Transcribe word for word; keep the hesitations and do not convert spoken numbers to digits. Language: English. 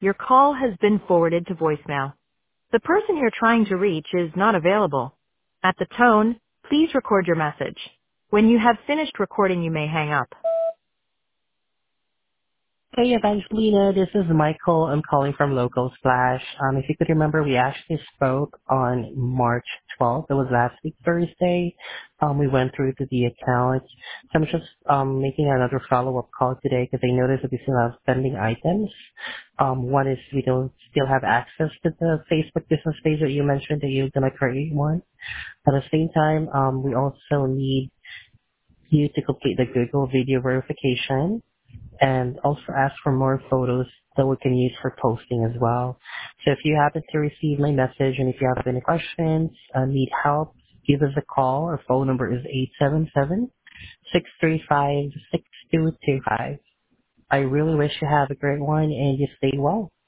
Your call has been forwarded to voicemail. The person you're trying to reach is not available. At the tone, please record your message. When you have finished recording, you may hang up. Hey, Evangelina, this is Michael. I'm calling from Local Splash. Um, if you could remember, we actually spoke on March twelfth. It was last week, Thursday. Um, we went through to the account. So I'm just um, making another follow-up call today because I noticed that we still have pending items. Um, one is we don't still have access to the Facebook business page that you mentioned that you're going to create one. At the same time, um, we also need you to complete the Google video verification and also ask for more photos that we can use for posting as well. So if you happen to receive my message and if you have any questions, uh, need help, give us a call. Our phone number is eight seven seven, six three five, six two two five. I really wish you have a great one and you stay well.